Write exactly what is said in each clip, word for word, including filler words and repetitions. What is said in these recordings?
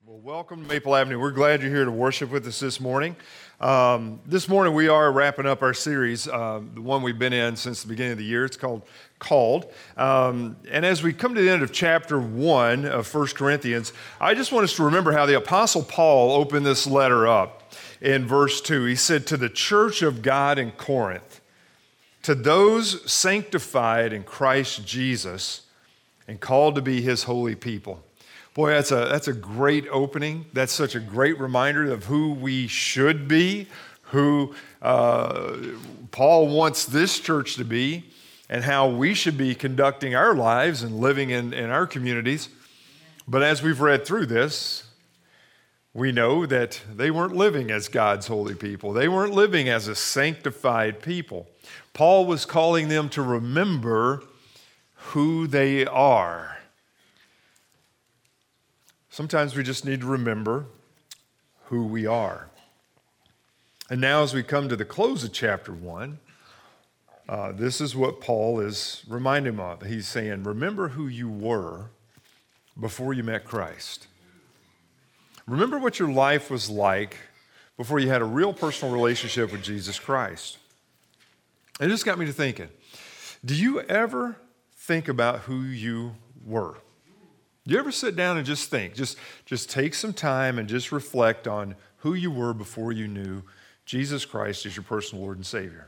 Well, welcome to Maple Avenue. We're glad you're here to worship with us this morning. Um, this morning we are wrapping up our series, uh, the one we've been in since the beginning of the year. It's called Called. Um, and as we come to the end of chapter one of First Corinthians, I just want us to remember how the Apostle Paul opened this letter up in verse two. He said, "To the church of God in Corinth, to those sanctified in Christ Jesus and called to be his holy people." Boy, that's a, that's a great opening. That's such a great reminder of who we should be, who uh, Paul wants this church to be, and how we should be conducting our lives and living in, in our communities. But as we've read through this, we know that they weren't living as God's holy people. They weren't living as a sanctified people. Paul was calling them to remember who they are. Sometimes we just need to remember who we are. And now as we come to the close of chapter one, uh, this is what Paul is reminding them of. He's saying, remember who you were before you met Christ. Remember what your life was like before you had a real personal relationship with Jesus Christ. It just got me to thinking, do you ever think about who you were? Do you ever sit down and just think, just, just take some time and just reflect on who you were before you knew Jesus Christ as your personal Lord and Savior?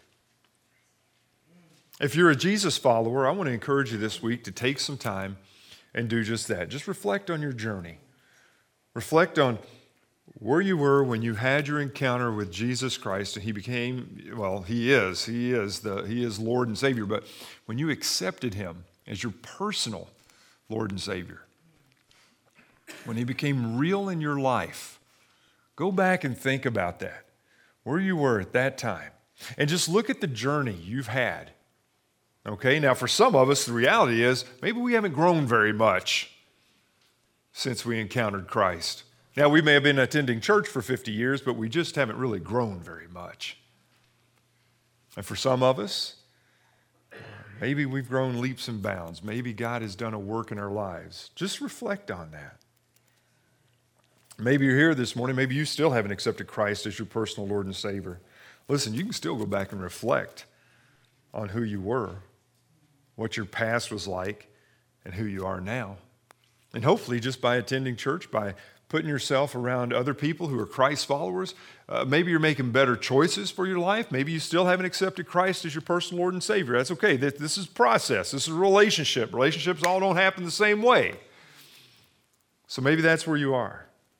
If you're a Jesus follower, I want to encourage you this week to take some time and do just that. Just reflect on your journey. Reflect on where you were when you had your encounter with Jesus Christ and he became, well, he is, he is the, he is Lord and Savior, but when you accepted him as your personal Lord and Savior, when he became real in your life, go back and think about that, where you were at that time, and just look at the journey you've had. Okay, now for some of us, the reality is maybe we haven't grown very much since we encountered Christ. Now, we may have been attending church for fifty years, but we just haven't really grown very much. And for some of us, maybe we've grown leaps and bounds. Maybe God has done a work in our lives. Just reflect on that. Maybe you're here this morning. Maybe you still haven't accepted Christ as your personal Lord and Savior. Listen, you can still go back and reflect on who you were, what your past was like, and who you are now. And hopefully just by attending church, by putting yourself around other people who are Christ followers, uh, maybe you're making better choices for your life. Maybe you still haven't accepted Christ as your personal Lord and Savior. That's okay. This is a process. This is a relationship. Relationships all don't happen the same way. So maybe that's where you are.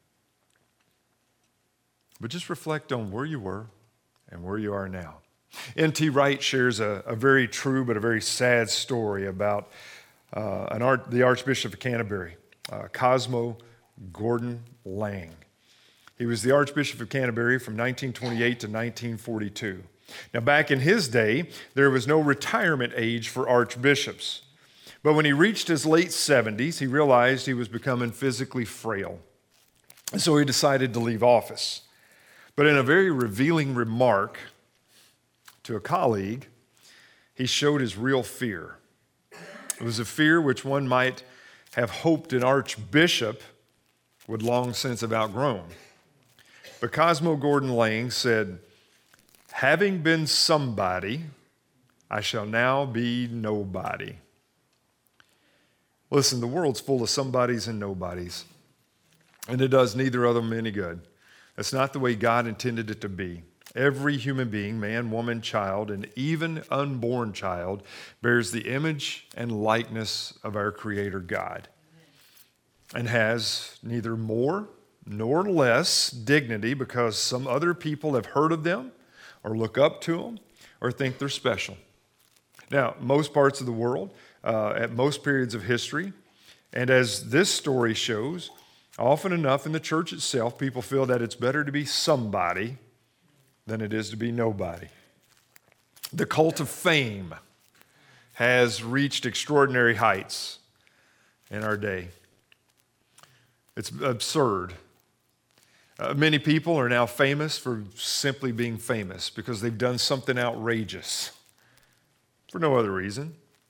But just reflect on where you were and where you are now. N T Wright shares a, a very true but a very sad story about uh, an art, the Archbishop of Canterbury, uh, Cosmo Gordon Lang. He was the Archbishop of Canterbury from nineteen twenty-eight to nineteen forty-two. Now, back in his day, there was no retirement age for archbishops. But when he reached his late seventies, he realized he was becoming physically frail. And so he decided to leave office. But in a very revealing remark to a colleague, he showed his real fear. It was a fear which one might have hoped an archbishop would long since have outgrown. But Cosmo Gordon Lang said, "Having been somebody, I shall now be nobody." Listen, the world's full of somebodies and nobodies, and it does neither of them any good. That's not the way God intended it to be. Every human being, man, woman, child, and even unborn child, bears the image and likeness of our Creator God and has neither more nor less dignity because some other people have heard of them or look up to them or think they're special. Now, most parts of the world, uh, at most periods of history, and as this story shows, often enough in the church itself, people feel that it's better to be somebody than it is to be nobody. The cult of fame has reached extraordinary heights in our day. It's absurd. Uh, many people are now famous for simply being famous because they've done something outrageous for no other reason.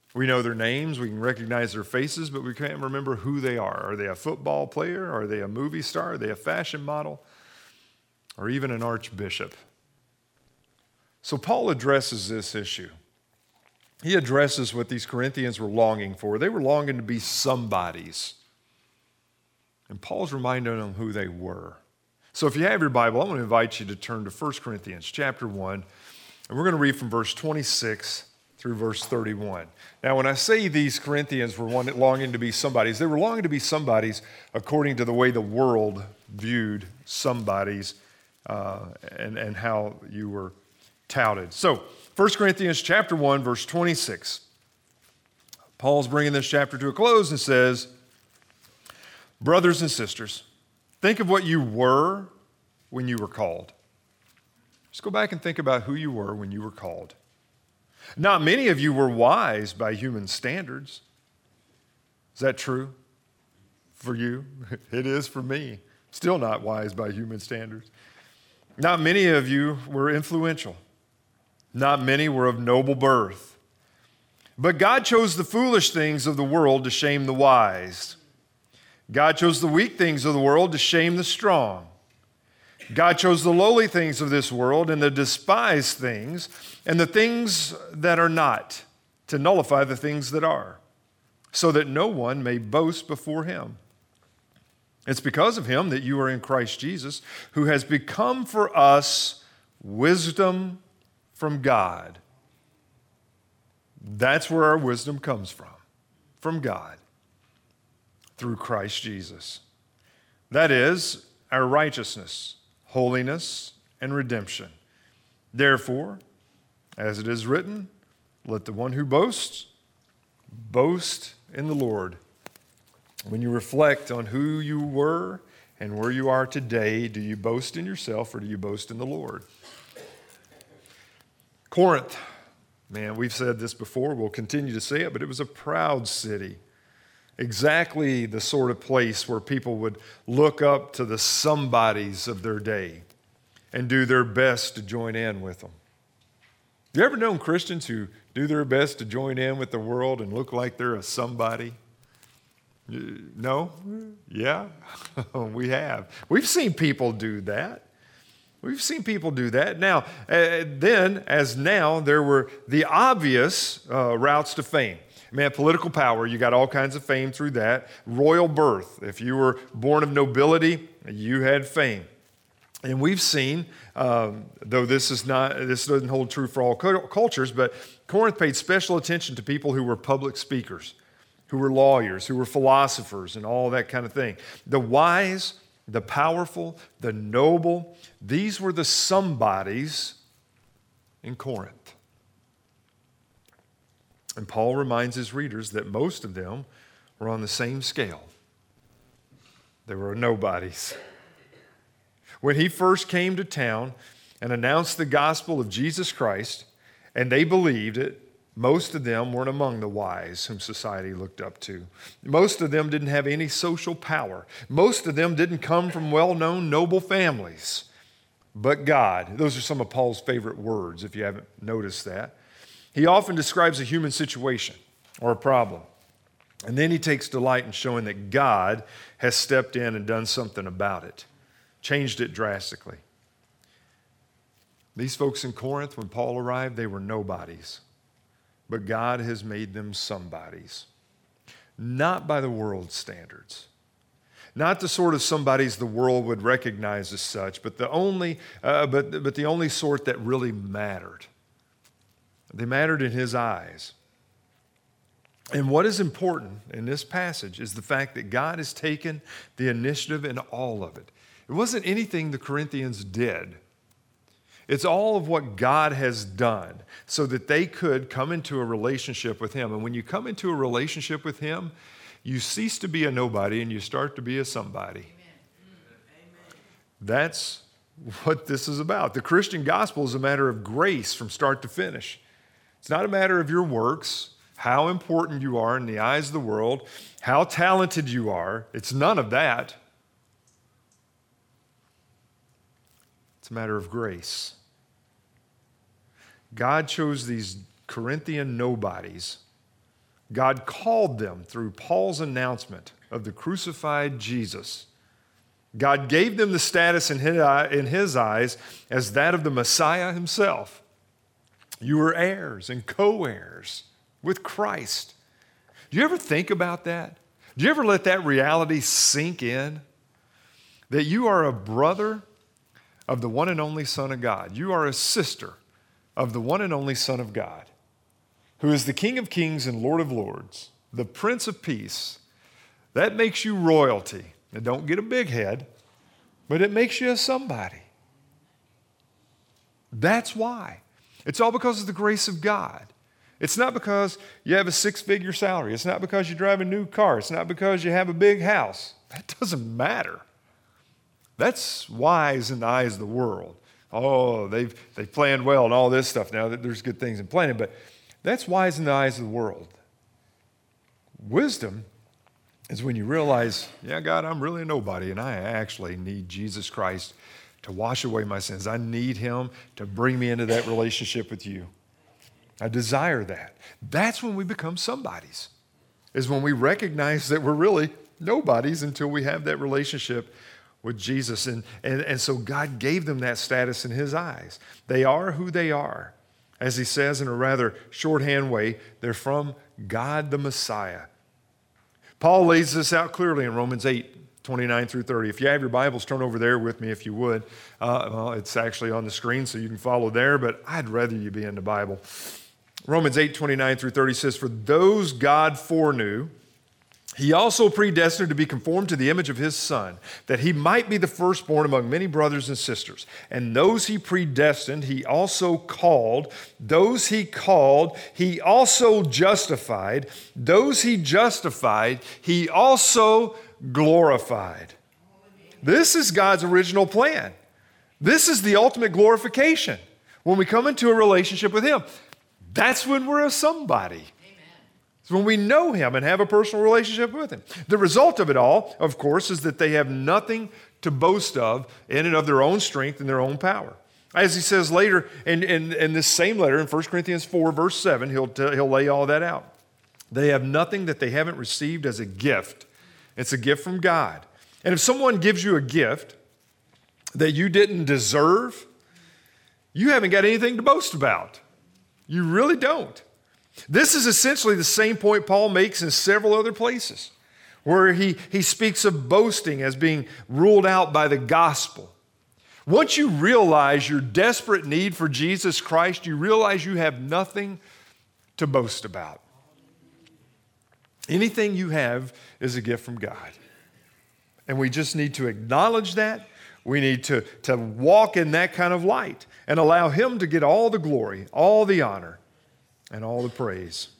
We know their names, we can recognize their faces, but we can't remember who they are. Are they a football player? Are they a movie star? Are they a fashion model? Or even an archbishop? So Paul addresses this issue. He addresses what these Corinthians were longing for. They were longing to be somebodies. And Paul's reminding them who they were. So if you have your Bible, I want to invite you to turn to First Corinthians chapter one, and we're going to read from verse twenty-six through verse thirty-one. Now, when I say these Corinthians were longing to be somebodies, they were longing to be somebodies according to the way the world viewed somebodies uh, and, and how you were touted. So, First Corinthians chapter one, verse twenty-six. Paul's bringing this chapter to a close and says, brothers and sisters, think of what you were when you were called. Just go back and think about who you were when you were called. Not many of you were wise by human standards. Is that true for you? It is for me. Still not wise by human standards. Not many of you were influential. Not many were of noble birth. But God chose the foolish things of the world to shame the wise. God chose the weak things of the world to shame the strong. God chose the lowly things of this world and the despised things and the things that are not to nullify the things that are, so that no one may boast before him. It's because of him that you are in Christ Jesus, who has become for us wisdom from God. That's where our wisdom comes from, from God, through Christ Jesus. That is our righteousness, holiness, and redemption. Therefore, as it is written, let the one who boasts, boast in the Lord. When you reflect on who you were and where you are today, do you boast in yourself or do you boast in the Lord? Corinth, man, we've said this before, we'll continue to say it, but it was a proud city. Exactly the sort of place where people would look up to the somebodies of their day and do their best to join in with them. You ever known Christians who do their best to join in with the world and look like they're a somebody? No? Yeah, we have. We've seen people do that. We've seen people do that. Now, uh, then, as now, there were the obvious uh, routes to fame. Man, political power, you got all kinds of fame through that. Royal birth, if you were born of nobility, you had fame. And we've seen, um, though this is not, this doesn't hold true for all cultures, but Corinth paid special attention to people who were public speakers, who were lawyers, who were philosophers, and all that kind of thing. The wise, the powerful, the noble, these were the somebodies in Corinth. And Paul reminds his readers that most of them were on the same scale. They were nobodies. When he first came to town and announced the gospel of Jesus Christ, and they believed it, most of them weren't among the wise whom society looked up to. Most of them didn't have any social power. Most of them didn't come from well-known noble families. But God, those are some of Paul's favorite words, if you haven't noticed that. He often describes a human situation or a problem. And then he takes delight in showing that God has stepped in and done something about it, changed it drastically. These folks in Corinth, when Paul arrived, they were nobodies. But God has made them somebodies. Not by the world's standards. Not the sort of somebodies the world would recognize as such, but the only, uh, but, but the only sort that really mattered. They mattered in his eyes. And what is important in this passage is the fact that God has taken the initiative in all of it. It wasn't anything the Corinthians did. It's all of what God has done so that they could come into a relationship with him. And when you come into a relationship with him, you cease to be a nobody and you start to be a somebody. Amen. That's what this is about. The Christian gospel is a matter of grace from start to finish. It's not a matter of your works, how important you are in the eyes of the world, how talented you are. It's none of that. It's a matter of grace. God chose these Corinthian nobodies God called them through Paul's announcement of the crucified Jesus. God gave them the status in his eyes as that of the Messiah himself. You are heirs and co-heirs with Christ. Do you ever think about that? Do you ever let that reality sink in? That you are a brother of the one and only Son of God. You are a sister of the one and only Son of God, who is the King of Kings and Lord of Lords, the Prince of Peace. That makes you royalty. Now, don't get a big head, but it makes you a somebody. That's why. It's all because of the grace of God. It's not because you have a six-figure salary. It's not because you drive a new car. It's not because you have a big house. That doesn't matter. That's wise in the eyes of the world. Oh, they've, they've planned well and all this stuff. Now, there's good things in planning, but that's wise in the eyes of the world. Wisdom is when you realize, yeah, God, I'm really a nobody, and I actually need Jesus Christ to wash away my sins. I need him to bring me into that relationship with you. I desire that. That's when we become somebodies, is when we recognize that we're really nobodies until we have that relationship with Jesus. And, and, and so God gave them that status in his eyes. They are who they are. As he says in a rather shorthand way, they're from God the Messiah. Paul lays this out clearly in Romans eight, twenty-nine through thirty. If you have your Bibles, turn over there with me if you would. Uh, well, it's actually on the screen so you can follow there, but I'd rather you be in the Bible. Romans eight, twenty-nine through thirty says, "For those God foreknew, he also predestined to be conformed to the image of his Son, that he might be the firstborn among many brothers and sisters. And those he predestined, he also called. Those he called, he also justified. Those he justified, he also glorified." This is God's original plan. This is the ultimate glorification. When we come into a relationship with him, that's when we're a somebody. It's when we know him and have a personal relationship with him. The result of it all, of course, is that they have nothing to boast of in and of their own strength and their own power. As he says later in, in, in this same letter, in First Corinthians four, verse seven, he'll, t- he'll lay all that out. They have nothing that they haven't received as a gift. It's a gift from God. And if someone gives you a gift that you didn't deserve, you haven't got anything to boast about. You really don't. This is essentially the same point Paul makes in several other places, where he, he speaks of boasting as being ruled out by the gospel. Once you realize your desperate need for Jesus Christ, you realize you have nothing to boast about. Anything you have is a gift from God. And we just need to acknowledge that. We need to, to walk in that kind of light and allow him to get all the glory, all the honor, and all the praise.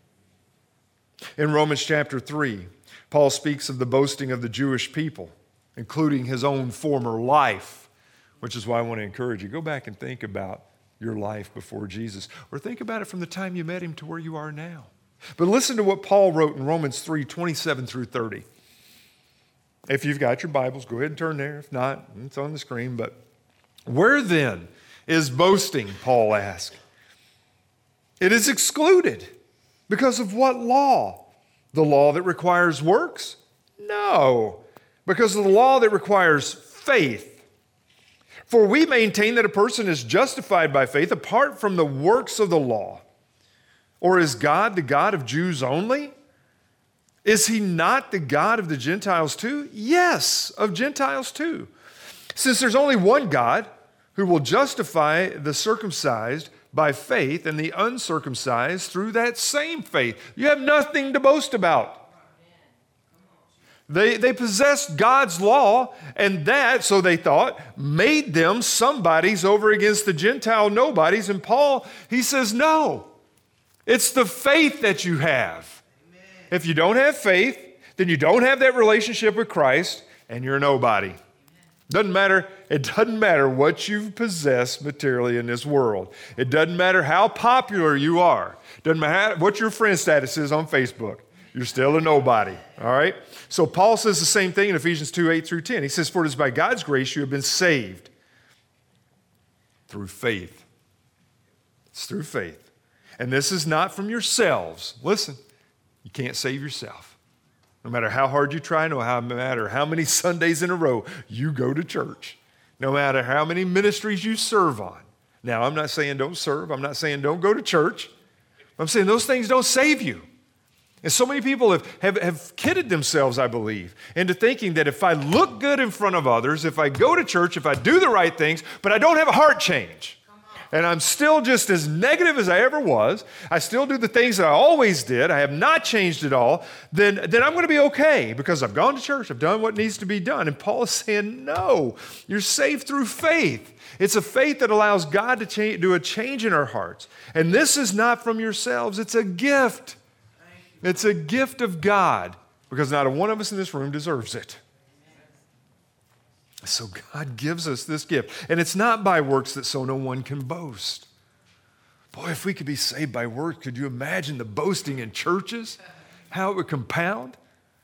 In Romans chapter three, Paul speaks of the boasting of the Jewish people, including his own former life, which is why I want to encourage you. Go back and think about your life before Jesus, or think about it from the time you met him to where you are now. But listen to what Paul wrote in Romans three, twenty-seven through thirty. If you've got your Bibles, go ahead and turn there. If not, it's on the screen. But where then is boasting, Paul asked? It is excluded. Because of what law? The law that requires works? No. Because of the law that requires faith. For we maintain that a person is justified by faith apart from the works of the law. Or is God the God of Jews only? Is he not the God of the Gentiles too? Yes, of Gentiles too. Since there's only one God who will justify the circumcised by faith and the uncircumcised through that same faith. You have nothing to boast about. They, they possessed God's law, and that, so they thought, made them somebodies over against the Gentile nobodies. And Paul, he says, no, it's the faith that you have. If you don't have faith, then you don't have that relationship with Christ, and you're a nobody. Doesn't matter. It doesn't matter what you've possessed materially in this world. It doesn't matter how popular you are. Doesn't matter what your friend status is on Facebook. You're still a nobody. All right? So Paul says the same thing in Ephesians two, eight through ten. He says, "For it is by God's grace you have been saved through faith." It's through faith. And this is not from yourselves. Listen. You can't save yourself. No matter how hard you try, no matter how many Sundays in a row you go to church, no matter how many ministries you serve on. Now, I'm not saying don't serve. I'm not saying don't go to church. I'm saying those things don't save you. And so many people have, have, have kidded themselves, I believe, into thinking that if I look good in front of others, if I go to church, if I do the right things, but I don't have a heart change, and I'm still just as negative as I ever was, I still do the things that I always did, I have not changed at all, then, then I'm going to be okay because I've gone to church, I've done what needs to be done. And Paul is saying, no, you're saved through faith. It's a faith that allows God to change, do a change in our hearts. And this is not from yourselves, it's a gift. It's a gift of God because not a one of us in this room deserves it. So God gives us this gift. And it's not by works that so no one can boast. Boy, if we could be saved by works, could you imagine the boasting in churches? How it would compound?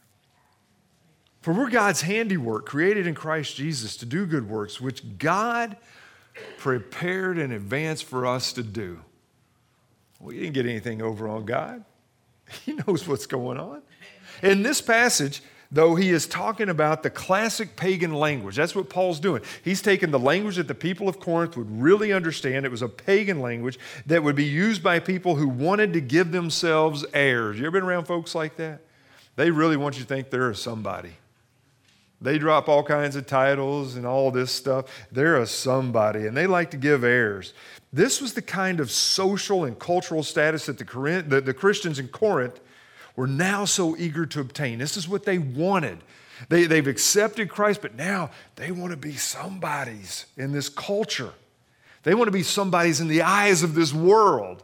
For we're God's handiwork, created in Christ Jesus to do good works, which God prepared in advance for us to do. We didn't get anything over on God. He knows what's going on. In this passage, though, he is talking about the classic pagan language. That's what Paul's doing. He's taken the language that the people of Corinth would really understand. It was a pagan language that would be used by people who wanted to give themselves airs. You ever been around folks like that? They really want you to think they're somebody. They drop all kinds of titles and all this stuff. They're a somebody, and they like to give airs. This was the kind of social and cultural status that the, Corinth, the, the Christians in Corinth were now so eager to obtain. This is what they wanted. They, they've accepted Christ, but now they want to be somebodies in this culture. They want to be somebodies in the eyes of this world.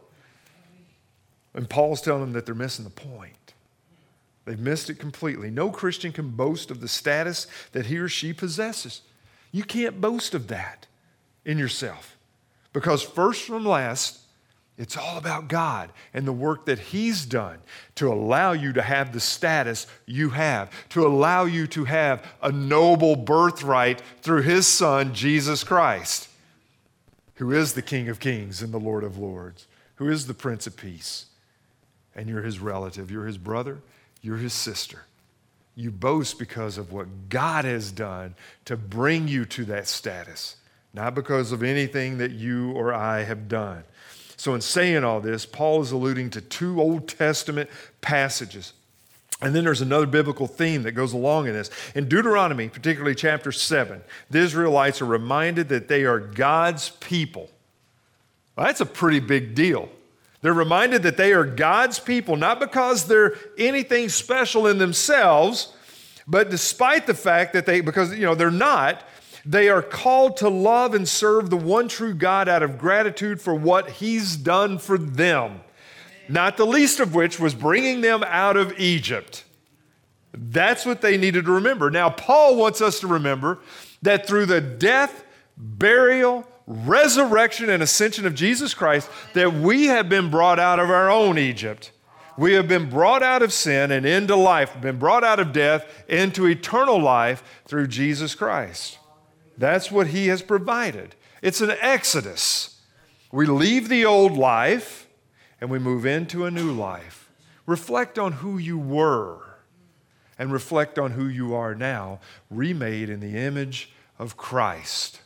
And Paul's telling them that they're missing the point. They've missed it completely. No Christian can boast of the status that he or she possesses. You can't boast of that in yourself. Because first from last, it's all about God and the work that He's done to allow you to have the status you have, to allow you to have a noble birthright through His Son, Jesus Christ, who is the King of Kings and the Lord of Lords, who is the Prince of Peace. And you're His relative, you're His brother, you're His sister. You boast because of what God has done to bring you to that status, not because of anything that you or I have done. So in saying all this, Paul is alluding to two Old Testament passages. And then there's another biblical theme that goes along in this. In Deuteronomy, particularly chapter seven, the Israelites are reminded that they are God's people. Well, that's a pretty big deal. They're reminded that they are God's people, not because they're anything special in themselves, but despite the fact that they, because, you know, they're not, they are called to love and serve the one true God out of gratitude for what He's done for them, not the least of which was bringing them out of Egypt. That's what they needed to remember. Now, Paul wants us to remember that through the death, burial, resurrection, and ascension of Jesus Christ, that we have been brought out of our own Egypt. We have been brought out of sin and into life, been brought out of death into eternal life through Jesus Christ. That's what He has provided. It's an exodus. We leave the old life and we move into a new life. Reflect on who you were and reflect on who you are now, remade in the image of Christ.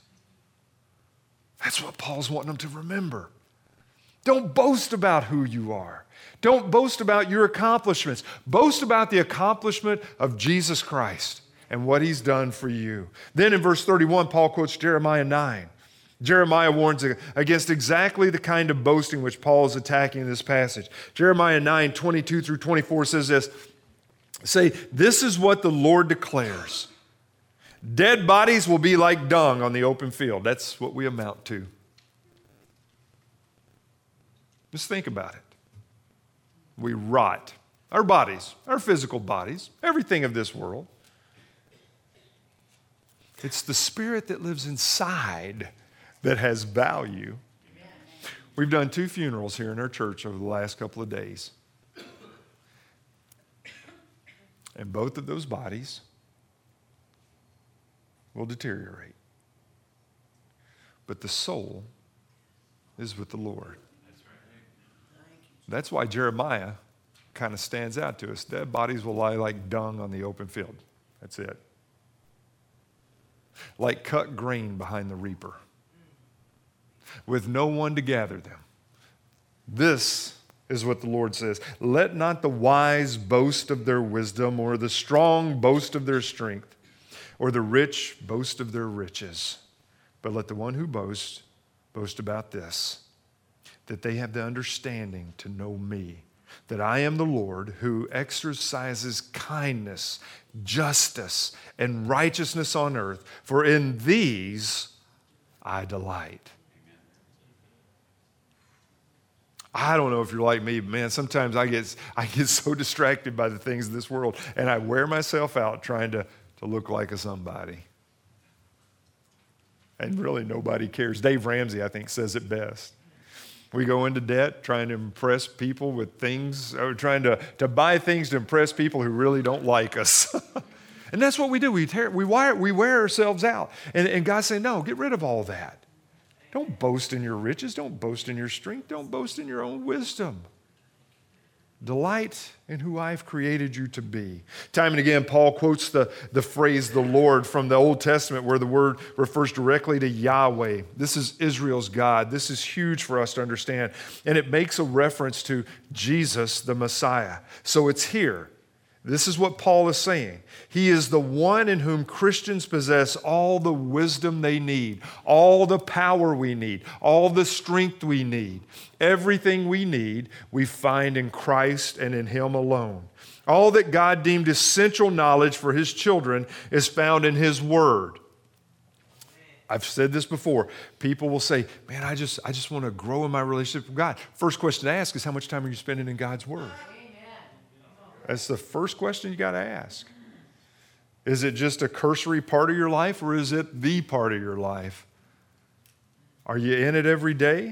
That's what Paul's wanting them to remember. Don't boast about who you are. Don't boast about your accomplishments. Boast about the accomplishment of Jesus Christ and what He's done for you. Then in verse thirty-one, Paul quotes Jeremiah nine. Jeremiah warns against exactly the kind of boasting which Paul is attacking in this passage. Jeremiah nine, twenty-two through twenty-four says this, say, this is what the Lord declares. Dead bodies will be like dung on the open field. That's what we amount to. Just think about it. We rot. Our bodies, our physical bodies, everything of this world. It's the spirit that lives inside that has value. We've done two funerals here in our church over the last couple of days. And both of those bodies will deteriorate. But the soul is with the Lord. That's why Jeremiah kind of stands out to us. Dead bodies will lie like dung on the open field. That's it. Like cut grain behind the reaper, with no one to gather them. This is what the Lord says. Let not the wise boast of their wisdom, or the strong boast of their strength, or the rich boast of their riches. But let the one who boasts boast about this, that they have the understanding to know me, that I am the Lord who exercises kindness, justice, and righteousness on earth, for in these I delight. I don't know if you're like me, but man, sometimes I get, I get so distracted by the things of this world, and I wear myself out trying to, to look like a somebody. And really nobody cares. Dave Ramsey, I think, says it best. We go into debt trying to impress people with things, or trying to, to buy things to impress people who really don't like us. And that's what we do. We, tear, we, wire, we wear ourselves out. And, and God's saying, no, get rid of all that. Don't boast in your riches. Don't boast in your strength. Don't boast in your own wisdom. Delight in who I've created you to be. Time and again, Paul quotes the, the phrase, the Lord, from the Old Testament, where the word refers directly to Yahweh. This is Israel's God. This is huge for us to understand. And it makes a reference to Jesus, the Messiah. So it's here. This is what Paul is saying. He is the one in whom Christians possess all the wisdom they need, all the power we need, all the strength we need. Everything we need, we find in Christ and in Him alone. All that God deemed essential knowledge for His children is found in His Word. I've said this before. People will say, man, I just, I just want to grow in my relationship with God. First question to ask is, how much time are you spending in God's Word? That's the first question you got to ask. Is it just a cursory part of your life, or is it the part of your life? Are you in it every day?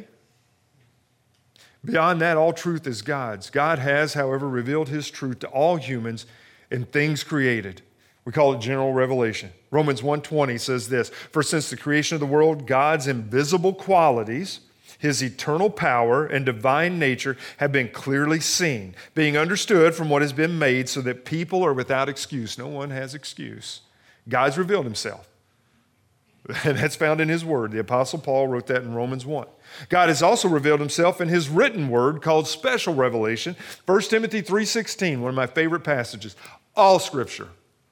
Beyond that, all truth is God's. God has, however, revealed His truth to all humans in things created. We call it general revelation. Romans one twenty says this, for since the creation of the world, God's invisible qualities, His eternal power and divine nature have been clearly seen, being understood from what has been made, so that people are without excuse. No one has excuse. God's revealed Himself. And that's found in His Word. The Apostle Paul wrote that in Romans one. God has also revealed Himself in His written Word called special revelation. First Timothy three sixteen, one of my favorite passages. All Scripture,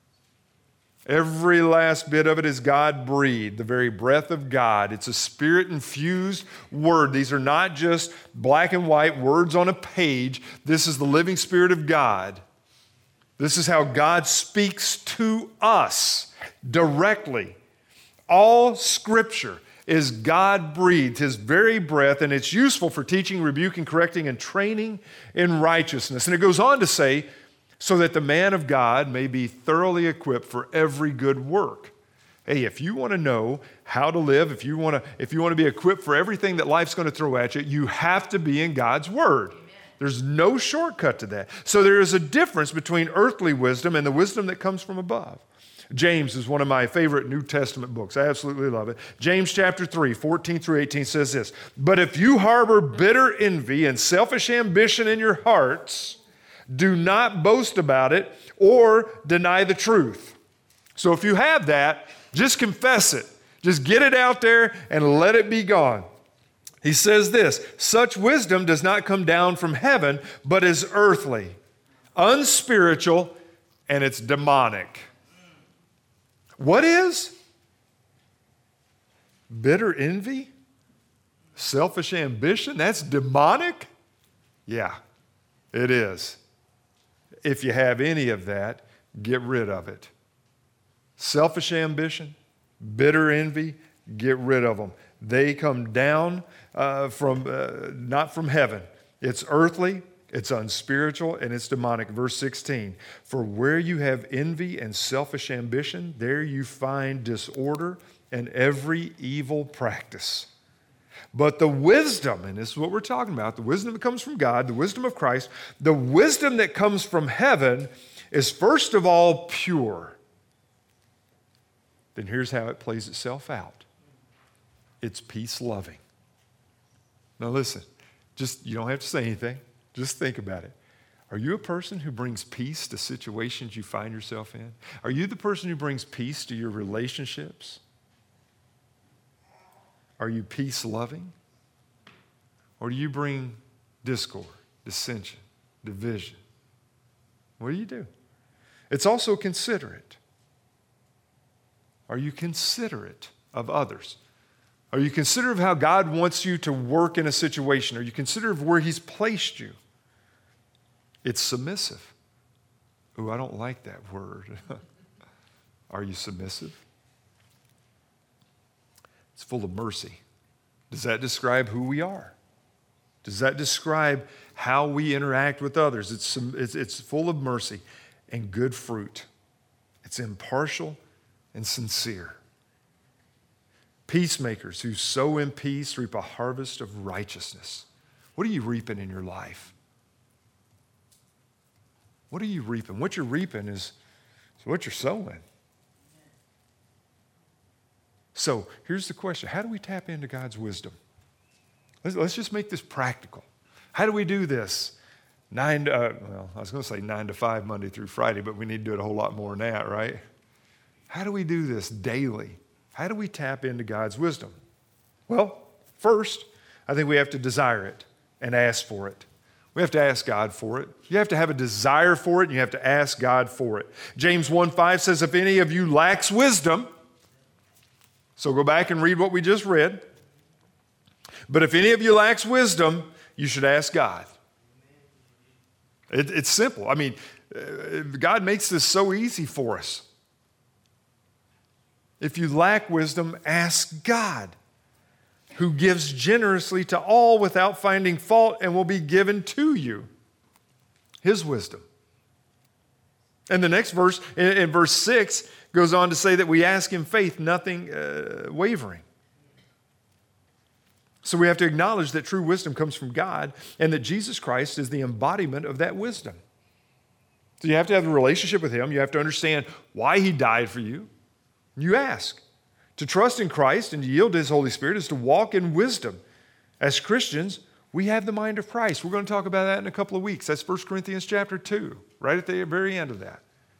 every last bit of it, is God-breathed, the very breath of God. It's a Spirit-infused word. These are not just black and white words on a page. This is the living Spirit of God. This is how God speaks to us directly. All Scripture is God-breathed, His very breath, and it's useful for teaching, rebuking, correcting, and training in righteousness. And it goes on to say, so that the man of God may be thoroughly equipped for every good work. Hey, if you want to know how to live, if you want to, if you want to be equipped for everything that life's going to throw at you, you have to be in God's Word. Amen. There's no shortcut to that. So there is a difference between earthly wisdom and the wisdom that comes from above. James is one of my favorite New Testament books. I absolutely love it. James chapter three, fourteen through eighteen says this, but if you harbor bitter envy and selfish ambition in your hearts, do not boast about it or deny the truth. So if you have that, just confess it. Just get it out there and let it be gone. He says this, such wisdom does not come down from heaven, but is earthly, unspiritual, and it's demonic. What is? Bitter envy? Selfish ambition? That's demonic? Yeah, it is. If you have any of that, get rid of it. Selfish ambition, bitter envy, get rid of them. They come down uh, from, uh, not from heaven. It's earthly, it's unspiritual, and it's demonic. Verse sixteen, for where you have envy and selfish ambition, there you find disorder and every evil practice. But the wisdom, and this is what we're talking about, the wisdom that comes from God, the wisdom of Christ, the wisdom that comes from heaven is first of all pure. Then here's how it plays itself out. It's peace-loving. Now listen, just you don't have to say anything. Just think about it. Are you a person who brings peace to situations you find yourself in? Are you the person who brings peace to your relationships? Are you peace-loving? Or do you bring discord, dissension, division? What do you do? It's also considerate. Are you considerate of others? Are you considerate of how God wants you to work in a situation? Are you considerate of where He's placed you? It's submissive. Ooh, I don't like that word. Are you submissive? It's full of mercy. Does that describe who we are? Does that describe how we interact with others? It's, it's, it's full of mercy and good fruit. It's impartial and sincere. Peacemakers who sow in peace reap a harvest of righteousness. What are you reaping in your life? What are you reaping? What you're reaping is, is what you're sowing. So here's the question. How do we tap into God's wisdom? Let's, let's just make this practical. How do we do this? Nine, to, uh, well, I was going to say nine to five, Monday through Friday, but we need to do it a whole lot more than that, right? How do we do this daily? How do we tap into God's wisdom? Well, first, I think we have to desire it and ask for it. We have to ask God for it. You have to have a desire for it, and you have to ask God for it. James one five says, if any of you lacks wisdom, so go back and read what we just read. But if any of you lacks wisdom, you should ask God. It, it's simple. I mean, God makes this so easy for us. If you lack wisdom, ask God, who gives generously to all without finding fault, and will be given to you. His wisdom. And the next verse, in, in verse six, goes on to say that we ask in faith, nothing uh, wavering. So we have to acknowledge that true wisdom comes from God, and that Jesus Christ is the embodiment of that wisdom. So you have to have a relationship with Him. You have to understand why He died for you. You ask. To trust in Christ and to yield to His Holy Spirit is to walk in wisdom. As Christians, we have the mind of Christ. We're going to talk about that in a couple of weeks. That's First Corinthians chapter two, right at the very end of that.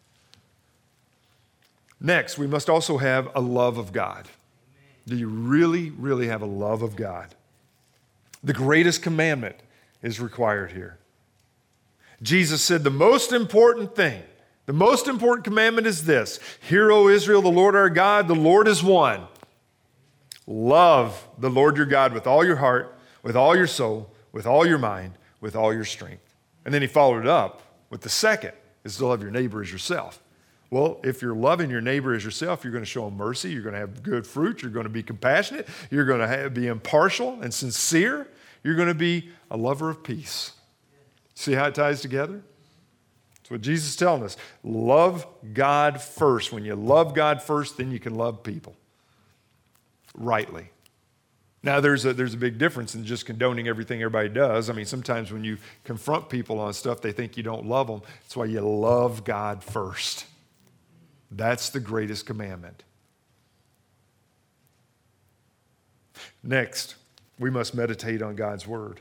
Next, we must also have a love of God. Do you really, really have a love of God? The greatest commandment is required here. Jesus said the most important thing, the most important commandment is this: Hear, O Israel, the Lord our God, the Lord is one. Love the Lord your God with all your heart, with all your soul, with all your mind, with all your strength. And then he followed it up with the second, is to love your neighbor as yourself. Well, if you're loving your neighbor as yourself, you're going to show them mercy, you're going to have good fruit, you're going to be compassionate, you're going to have, be impartial and sincere, you're going to be a lover of peace. See how it ties together? That's what Jesus is telling us. Love God first. When you love God first, then you can love people rightly. Now, there's a, there's a big difference in just condoning everything everybody does. I mean, sometimes when you confront people on stuff, they think you don't love them. That's why you love God first. That's the greatest commandment. Next, we must meditate on God's word.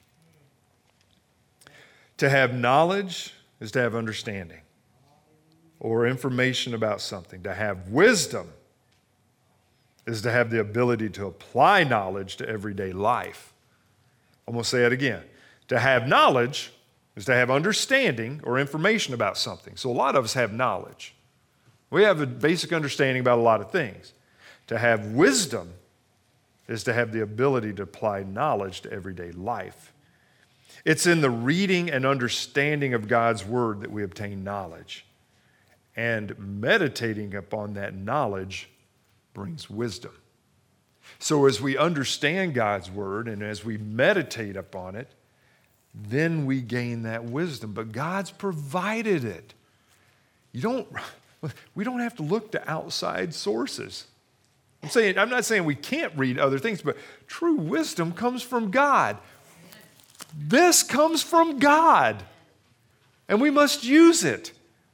To have knowledge is to have understanding or information about something. To have wisdom is to have the ability to apply knowledge to everyday life. I'm going to say it again. To have knowledge is to have understanding or information about something. So a lot of us have knowledge. We have a basic understanding about a lot of things. To have wisdom is to have the ability to apply knowledge to everyday life. It's in the reading and understanding of God's word that we obtain knowledge. And meditating upon that knowledge brings wisdom. So as we understand God's word and as we meditate upon it, then we gain that wisdom. But God's provided it. You don't, we don't have to look to outside sources. I'm saying, I'm not saying we can't read other things, but true wisdom comes from God. This comes from God, and we must use it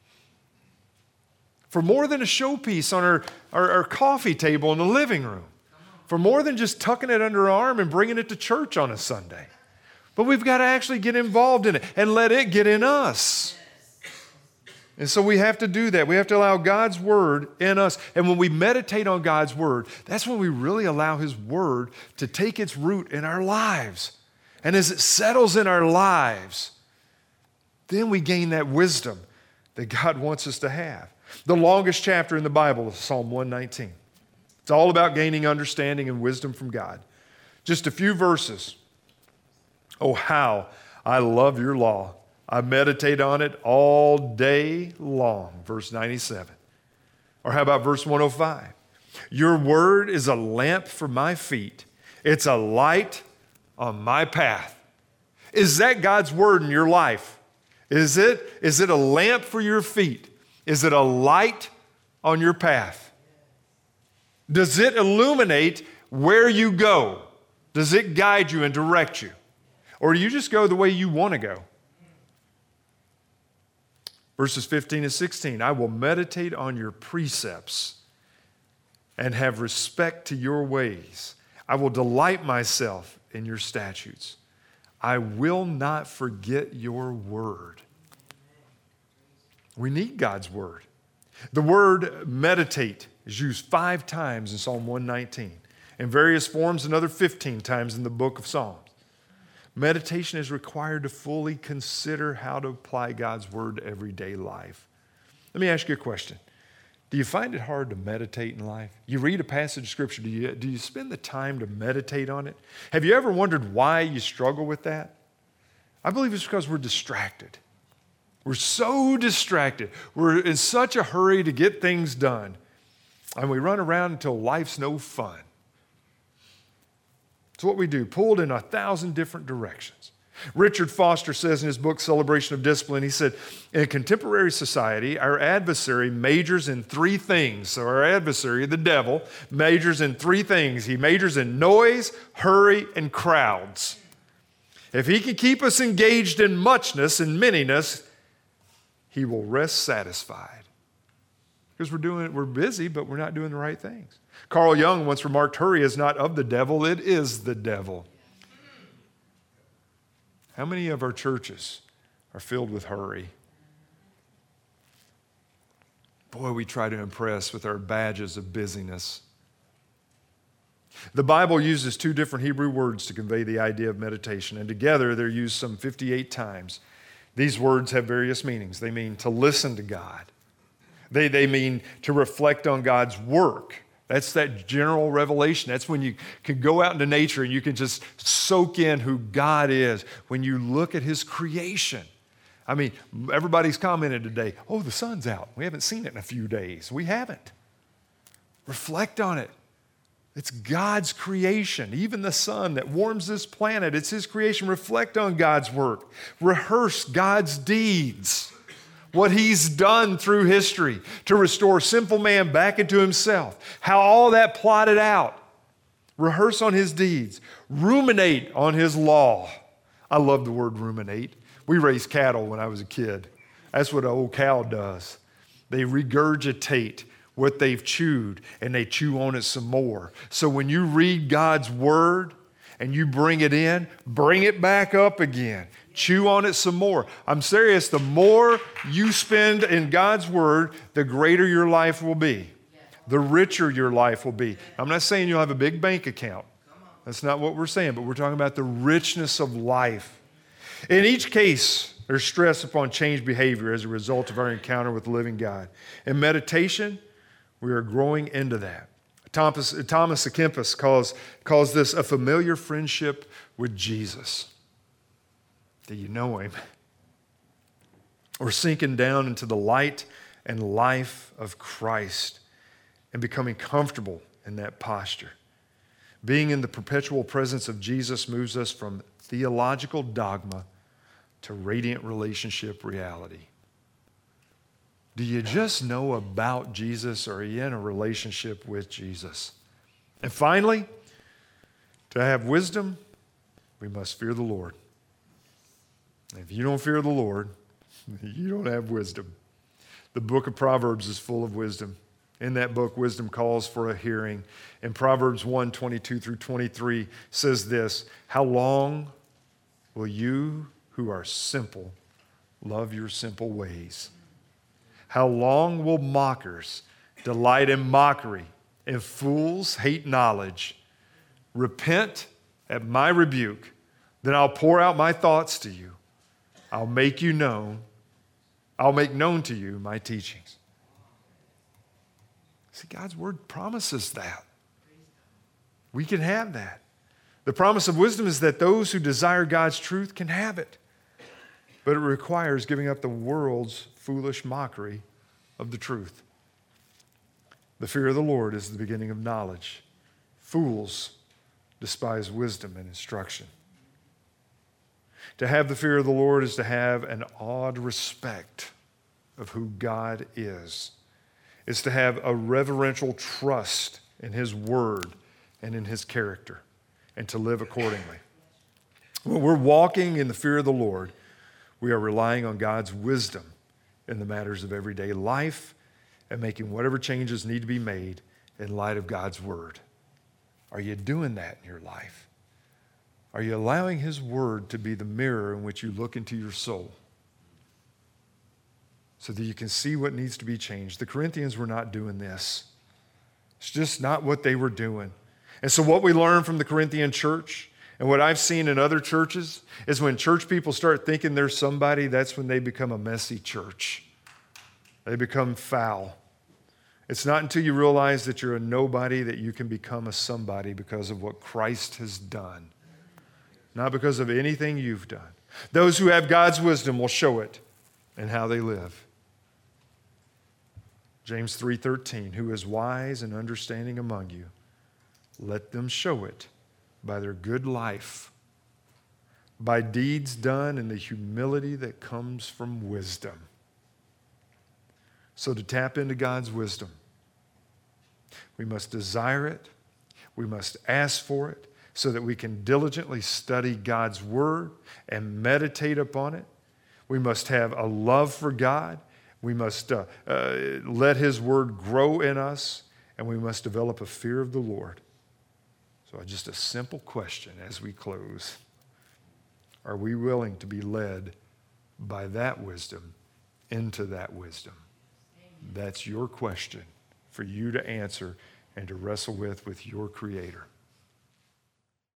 for more than a showpiece on our, our, our coffee table in the living room, for more than just tucking it under our arm and bringing it to church on a Sunday. But we've got to actually get involved in it and let it get in us. And so we have to do that. We have to allow God's word in us. And when we meditate on God's word, that's when we really allow his word to take its root in our lives. And as it settles in our lives, then we gain that wisdom that God wants us to have. The longest chapter in the Bible is Psalm one nineteen. It's all about gaining understanding and wisdom from God. Just a few verses. Oh, how I love your law. I meditate on it all day long. Verse ninety-seven. Or how about verse one oh five? Your word is a lamp for my feet. It's a light on my path. Is that God's word in your life? Is it, is it a lamp for your feet? Is it a light on your path? Does it illuminate where you go? Does it guide you and direct you? Or do you just go the way you want to go? Verses fifteen and sixteen, I will meditate on your precepts and have respect to your ways. I will delight myself in your statutes. I will not forget your word. We need God's word. The word meditate is used five times in Psalm one nineteen. In various forms, another fifteen times in the book of Psalms. Meditation is required to fully consider how to apply God's word to everyday life. Let me ask you a question. Do you find it hard to meditate in life? You read a passage of Scripture, do you, do you spend the time to meditate on it? Have you ever wondered why you struggle with that? I believe it's because we're distracted. We're so distracted. We're in such a hurry to get things done. And we run around until life's no fun. It's what we do, pulled in a thousand different directions. Richard Foster says in his book, Celebration of Discipline, he said, in contemporary society, our adversary majors in three things. So our adversary, the devil, majors in three things. He majors in noise, hurry, and crowds. If he can keep us engaged in muchness and manyness, he will rest satisfied. Because we're doing, we're busy, but we're not doing the right things. Carl Jung once remarked, hurry is not of the devil, it is the devil. How many of our churches are filled with hurry? Boy, we try to impress with our badges of busyness. The Bible uses two different Hebrew words to convey the idea of meditation, and together they're used some fifty-eight times. These words have various meanings. They mean to listen to God. They, they mean to reflect on God's work. That's that general revelation. That's when you can go out into nature and you can just soak in who God is when you look at his creation. I mean, everybody's commented today, oh, the sun's out. We haven't seen it in a few days. We haven't. Reflect on it. It's God's creation. Even the sun that warms this planet, it's his creation. Reflect on God's work. Rehearse God's deeds. What he's done through history to restore sinful man back into himself. How all that plotted out. Rehearse on his deeds. Ruminate on his law. I love the word ruminate. We raised cattle when I was a kid. That's what an old cow does. They regurgitate what they've chewed and they chew on it some more. So when you read God's word and you bring it in, bring it back up again. Chew on it some more. I'm serious. The more you spend in God's word, the greater your life will be. The richer your life will be. I'm not saying you'll have a big bank account. That's not what we're saying, but we're talking about the richness of life. In each case, there's stress upon changed behavior as a result of our encounter with the living God. In meditation, we are growing into that. Thomas, Thomas à Kempis calls, calls this a familiar friendship with Jesus. Do you know him? Or sinking down into the light and life of Christ and becoming comfortable in that posture. Being in the perpetual presence of Jesus moves us from theological dogma to radiant relationship reality. Do you just know about Jesus, or are you in a relationship with Jesus? And finally, to have wisdom, we must fear the Lord. If you don't fear the Lord, you don't have wisdom. The book of Proverbs is full of wisdom. In that book, wisdom calls for a hearing. In Proverbs one, twenty-two through twenty-three says this, how long will you who are simple love your simple ways? How long will mockers delight in mockery, and fools hate knowledge? Repent at my rebuke, then I'll pour out my thoughts to you. I'll make you known. I'll make known to you my teachings. See, God's word promises that. We can have that. The promise of wisdom is that those who desire God's truth can have it. But it requires giving up the world's foolish mockery of the truth. The fear of the Lord is the beginning of knowledge. Fools despise wisdom and instruction. To have the fear of the Lord is to have an awed respect of who God is. It's to have a reverential trust in His word and in His character, and to live accordingly. When we're walking in the fear of the Lord, we are relying on God's wisdom in the matters of everyday life and making whatever changes need to be made in light of God's word. Are you doing that in your life? Are you allowing His word to be the mirror in which you look into your soul so that you can see what needs to be changed? The Corinthians were not doing this. It's just not what they were doing. And so what we learn from the Corinthian church and what I've seen in other churches is when church people start thinking they're somebody, that's when they become a messy church. They become foul. It's not until you realize that you're a nobody that you can become a somebody because of what Christ has done, not because of anything you've done. Those who have God's wisdom will show it in how they live. James three thirteen, who is wise and understanding among you, let them show it by their good life, by deeds done in the humility that comes from wisdom. So to tap into God's wisdom, we must desire it, we must ask for it, so that we can diligently study God's word and meditate upon it. We must have a love for God. We must uh, uh, let His word grow in us, and we must develop a fear of the Lord. So just a simple question as we close. Are we willing to be led by that wisdom into that wisdom? That's your question for you to answer and to wrestle with with your Creator.